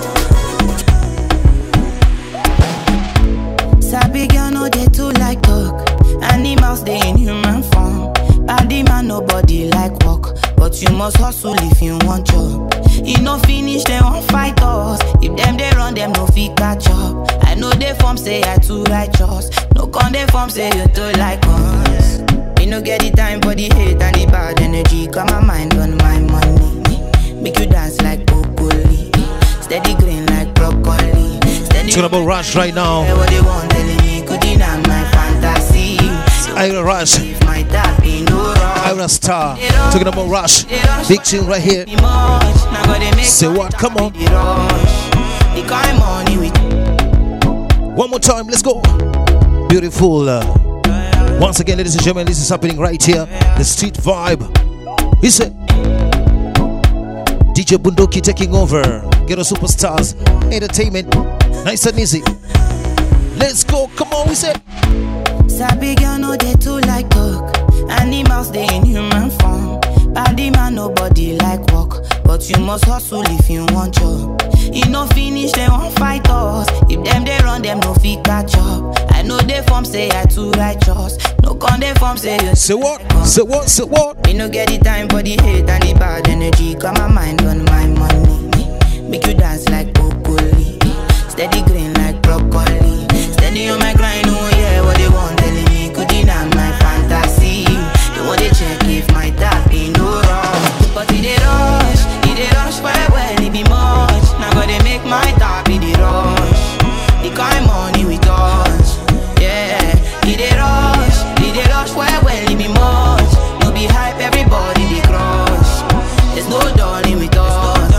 Sabi girl no dey too like talk. Animals dey in human form. Body man nobody like walk, but you must hustle if you want job. You no finish they won't fight us. If them they run them no fit catch up. I know they form say I too righteous. No con they form say you too like us. Me no get the time for the hate and the bad energy. Got my mind on my money. Make you dance like broccoli. Steady green like broccoli. Steady. Talking about Rush right now. What they want telling me could deny my fantasy. Ira Rush, Ira Star, talking about Rush, big tune right here. Say what? Come on. One more time, let's go. Beautiful. Uh, once again, ladies and gentlemen, this is happening right here. The street vibe. He said, D J Bunduki taking over. Ghetto Superstars Entertainment, nice and easy. Let's go. Come on, we said. Sabi girl no dey too like talk. Animals dey in human form. Body man nobody like walk, but you must hustle if you want job. You no finish they won't fight us. If them they run them no fit catch up. I know they form say I too righteous. No con they form say you. Say what? Say what? Say what? Me no get the time for the hate and the bad energy. Got my mind on my money. Make you dance like broccoli. Steady green like broccoli. Steady on my grind, oh yeah, what they want telling me could deny my fantasy. They want to check if my tap ain't no wrong. But it dey rush, it dey rush well well, it be much. Now gotta make my tap in the rush. The kind money we touch, yeah. It dey rush, it dey rush well well, it be much. No be hype, everybody they crush. There's no darling with us.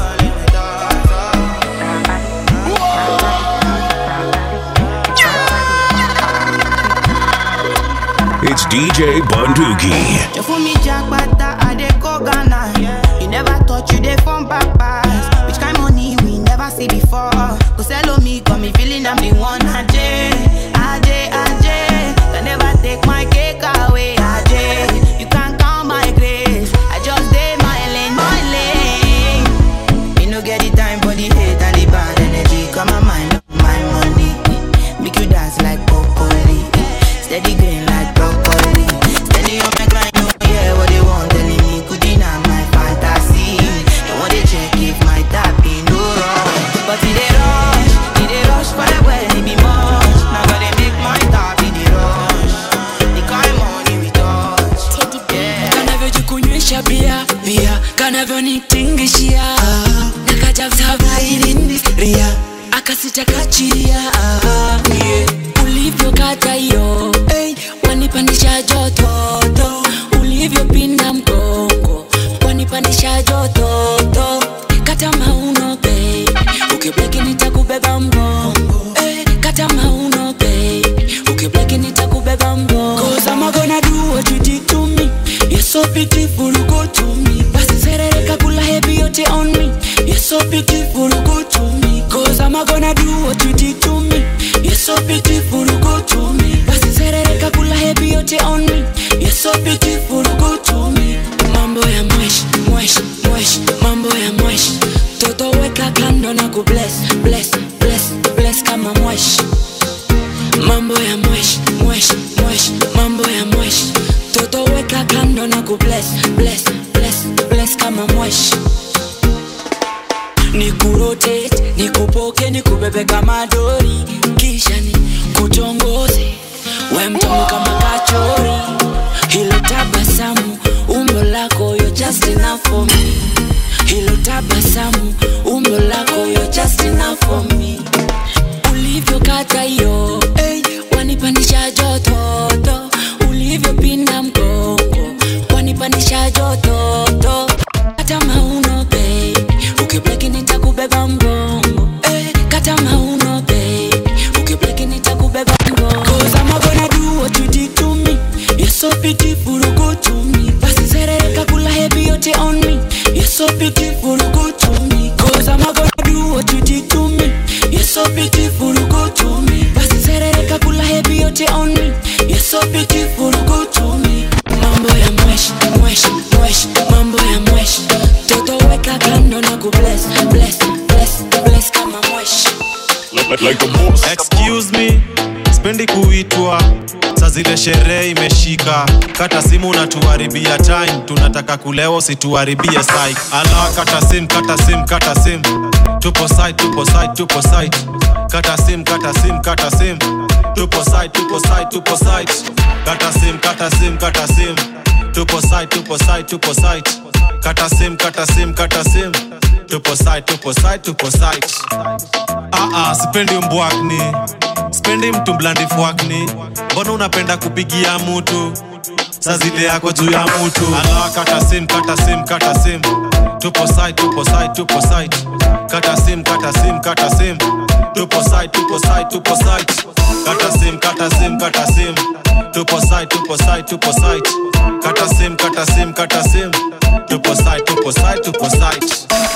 It's D J Bunduki. You fool me jackpata, I dey go Ghana. You never thought you dey from papas. Which kind money we never see before. Go sell me, got me feeling I'm the one. Ajay, Ajay, Ajay. Can never take my cake away. Ajay, you can't count my grace. I just did my lane, my lane. Me no get the time for the hate and the bad energy. Come my mind, my money. Make you dance like broccoli. Steady green like broccoli. Steady on my grind, oh yeah, what they want telling me could deny my fantasy. They want to check if my tap ain't no wrong. But it dey rush, it dey rush for the well, it be much. Now gotta make my tap in the rush. The kind money we touch, yeah. Kanavyojikunywesha bia, bia. Kanavyonitingishia nakajaza ilindiria akasita kachiria, yeah. Ulivyokata hiyo, hey, wanipandisha joto, to. Ulivyopinda mgongo, wanipandisha joto, to. Kata mauno, babe, ukibleki nitakubeba mgongo, hey, kata mauno, babe, ukibleki nitakubeba mgongo. Cause I'm gonna do what you did to me. You're so beautiful, go to me. Basi serereka kula heavy yote on me. You're so beautiful, go to me. Cause I'm gonna do what you did to me. You're so beautiful, go to me. Basi serereka kula heavy yote on me. You're so beautiful, go to me. Mambo ya mwesh, mwesh, mwesh. Mambo ya mwesh. Toto weka kando na ku bless, bless, bless, bless kama mwesh. Mambo ya mwesh, mwesh, mwesh. Mambo ya mwesh. Toto weka kando na ku bless, bless, bless, bless kama mwesh. Nikurotate, nikupoke, nikubebe kama dori. Kisha ni kutongoze, we mtamu kama kachori. Hilo tabasamu, umbo lako yoja just enough for me. Hilo tabasamu, umbo lako, you're just enough for me. Ulivyo kata yo, hey, wanipandisha joto to. Ulivyo pinda mgongo, wanipandisha joto to. Kata mauno baby, ukibleki nitakubeba mgongo. Hey, kata mauno baby, ukibleki nitakubeba mgongo. Cause I'm gonna do what you did to me. You're so beautiful, good to me. Basi serereka kula heavy yote on me. You're so beautiful, good to me. Cause I'm gonna do what you did to me. You're so beautiful, good to me. Basi serereka kula heavy yote on me. You're so beautiful, good to me. Mambo ya mwesh, mwesh, mwesh. Mambo ya mwesh. Toto weka kando na ku bless, bless, bless, bless kama mwesh. Like, like a boss. Excuse me, spendi kuitwa. Saa zile sherehe imeshika. Kata simu na tuharibia time. Tunataka kulewa situharibia psych. Ala kata sim, kata sim, kata sim. Tupo side, tupo side, tupo side. Kata sim, kata sim, kata sim. Tupo side, tupo side, tupo side. Kata sim, kata sim, kata sim. Tupo side, tupo side, tupo side. Kata sim, kata sim, kata sim. Tupo side, tupo side, tupo side. Ah ah, sipendi mbwakni. Sipendi mtu mlandifu wakni. Mbona unapenda kupigia mtu? Saa zile yako juu ya mtu. Ala kata sim, kata sim, kata sim. Tupo side, tupo side, tupo side. Kata sim, kata sim, kata sim. Tupo side, tupo side, tupo side. Kata sim, kata sim, kata sim. Tupo side, tupo side, tupo side. Kata sim, kata sim, kata sim. Tupo side, tupo side, tupo side.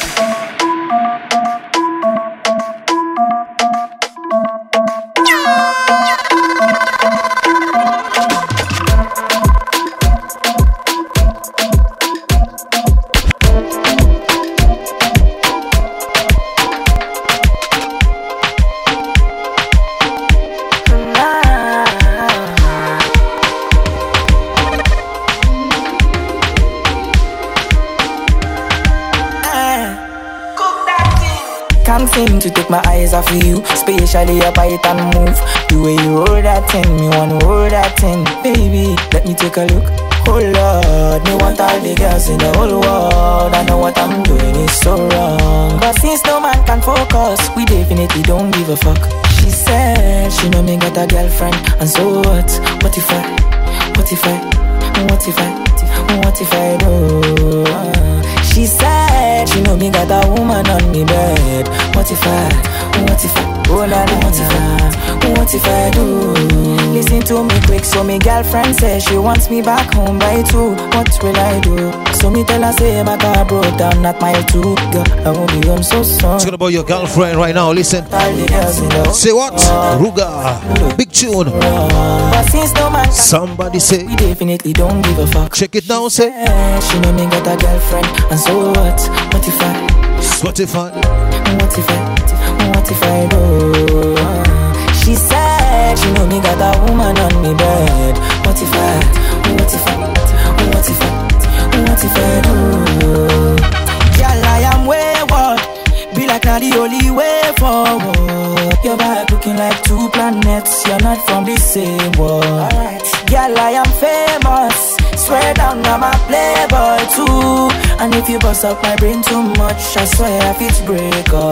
Can't seem to take my eyes off of you, especially your bite and move. The way you roll that thing, me wanna roll that thing. Baby, let me take a look. Oh Lord, me want all the girls in the whole world. I know what I'm doing is so wrong, but since no man can focus, we definitely don't give a fuck. She said she know me got a girlfriend, and so what? What if I? What if I? What if I? What if I do? She said she know me got a woman on me bed. What if I? What if I? Oh la la, what if I? What if I do? Listen to me quick, so me girlfriend says she wants me back home by two. What will I do? So me tell her say my car broke down at mile two. Girl, I won't be home so soon. Talking about your girlfriend right now, listen. Say what? Ruga, big tune. But since no man can somebody say we definitely don't give a fuck. Check it down, say she know me got a girlfriend, and so what? What if I? What if I? What if I? What if I do? She said she know me got a woman on me bed. What if I? What if I? What if I? What if I do? Girl, I am wayward. Be like not the only way forward. Your back looking like two planets. You're not from the same world. Girl, I am famous. Swear down, I'm a playboy too. And if you bust up my brain too much, I swear if it's break up.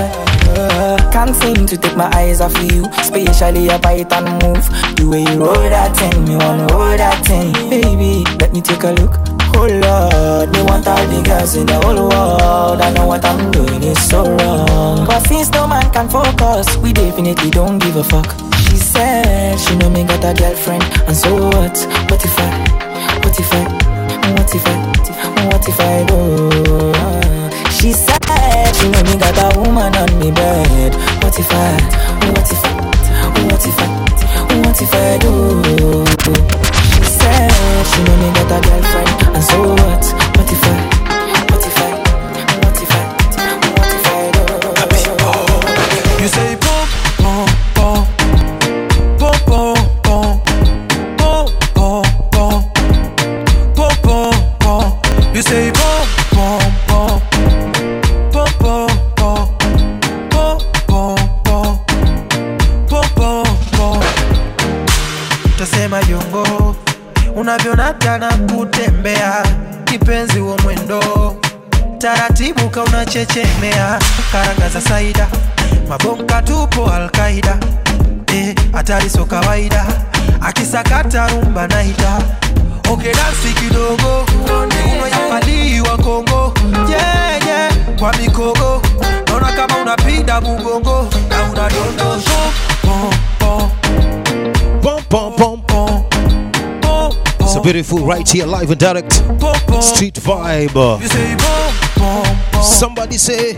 Well, can't seem to take my eyes off of you, especially your bite and move. The way you roll that thing, me wanna roll that thing. Baby, let me take a look. Oh Lord, me want all the girls in the whole world. I know what I'm doing is so wrong, but since no man can focus, we definitely don't give a fuck. She said she know me got a girlfriend, and so what? What if I? What if I? What if I? What if I do? She said she know me got a woman on me bed. What if I? What if I? What if I? What if I do? She said she know me got a girlfriend, and so what? What if I? What if I? What if I? What if I do? You say boom, boom, boom, boom, boom, boom, boom, boom, boom, boom, boom. You say boom, boom, boom, boom, boom, boom, boom, boom, boom, boom, boom. Tasema yongo, unavyonata na kutembea, kipenzi wa mwendo taratibu ka unachechemea, karanga za saida, mabonka tupo Al-Qaida, eh, hatari so kawaida, akisakata rumba naida, okay dansi kidogo, unayapali wa Kongo, yeah yeah, kwa mikogo, naona kama unapinda mugongo, na unadondosha, pom pom pom pom pom. It's a beautiful right here, live and direct, street vibe. Somebody say,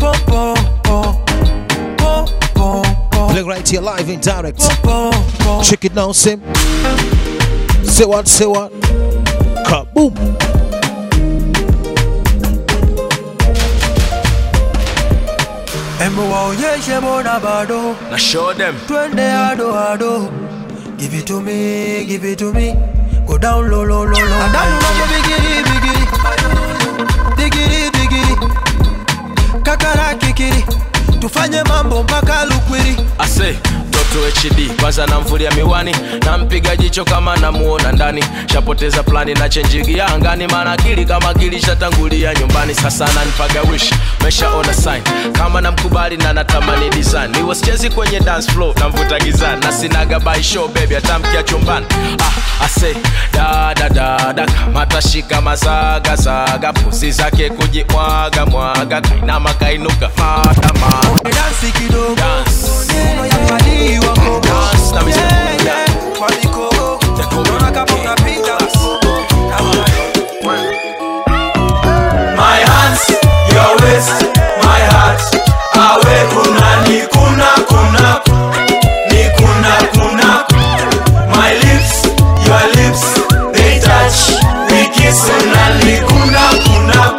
play right here, live and direct. Check it now, Sim. Say what, say what? Kaboom. Now show them. Give it to me, give it to me. Go down low, low, low, low. And down low, biggie, biggie, biggie, biggie. Kakara kikiri, tufanye mambo mpaka lukwiri. I say, Toto H D, kwanza namvulia miwani, nampiga jicho kama namuona ndani. Shapoteza plani na chenjigi ya angani, maana akili kama akili shatangulia nyumbani. Sasa nanipaga wish, meshaona sign, kama namkubali na natamani design. Ni wasichezi kwenye dance floor, namvuta gizani, na sinaga by show baby, atamkia chumbani. Ah, I say, da da da da, matashika masaga saga, pusi zake kujimwaga mwaga, kainama kainuka mata mata. Dance kidogo, dance, unayapali wa Kongo, dance, na mizi yeah yeah, kwa mikogo, unaona kama unapinda mugongo, na my hands, your waist, my heart. Awe kuna ni kuna kuna ni kuna kuna. My lips, your lips, they touch. We kiss una ni kuna kuna.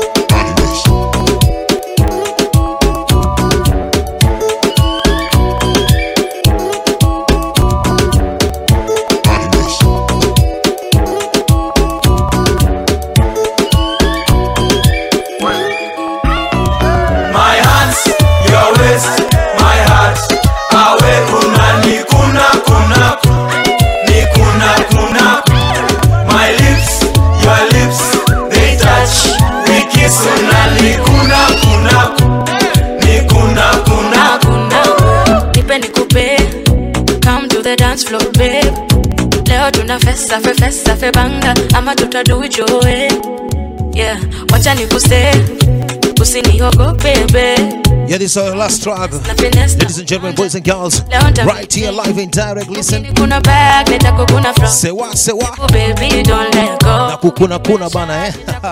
Flow, babe. Leo tuna festa, fe festa, fe banga, ama tutadu ijoe. Yeah, wacha nikuse, usiniogope, babe. Yeah, this is our last track. Ladies and gentlemen, boys and girls, right here, live and direct. Listen. Kuna bag, neta kukuna from. Say what, say what? Oh, baby, don't let go. Na kukuna kuna bana, eh?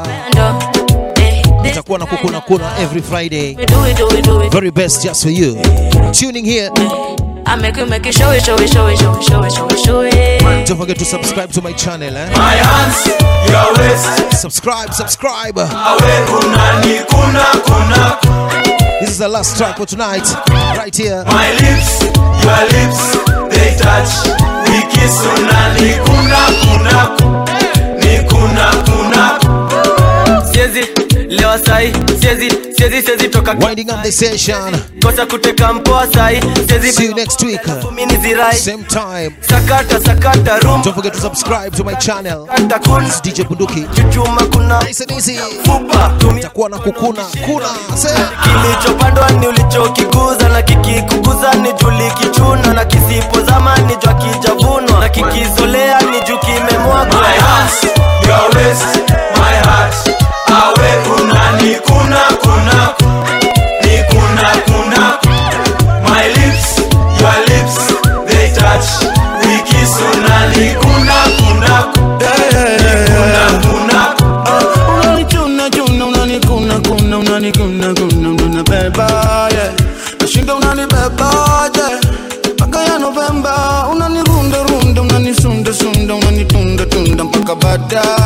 Nitakuwa na kukuna kuna every Friday. We do it, do it, do it. Very best just for you. Tuning here. I make you make you show it, show it, show it, show it, show it, show it, show it. Don't forget to subscribe to my channel, eh? My hands, your waist. Subscribe, subscribe. Awe kuna ni kuna kuna. This is the last track for tonight, right here. My lips, your lips, they touch. We kiss una ni kuna kuna. Ni kuna kuna. Siezi, leo sai, siezi, siezi, siezi toka. Winding up the session. Kosa kuteka mpoa sai, siezi. See you next week. Same time. Sakata, sakata, room. Don't forget to subscribe to my channel. It's D J Bunduki. Chuchuma kuna. Nice and easy. Fupa. Itakuwa na kukuna. Kuna. Kilichopandwa ni ulichokikuza, na kikikukuza ni juli kichuna, na kisipo zama ni jua kijavunwa, na kikizolea ni juu kimemwagwa. My hands, your waist, my heart. Awe kuna ni kuna kuna. Ni kuna kuna. My lips, your lips, they touch. We kiss una ni kuna kuna. Ni kuna kuna. Unani kuna kuna, unani kuna kuna, unani kuna kuna, unani beba, yeah. Nashinda unani beba, yeah. Mpaka ya November, unani runda runda, unani sunda sunda, unani tunda tunda mpaka baadaye.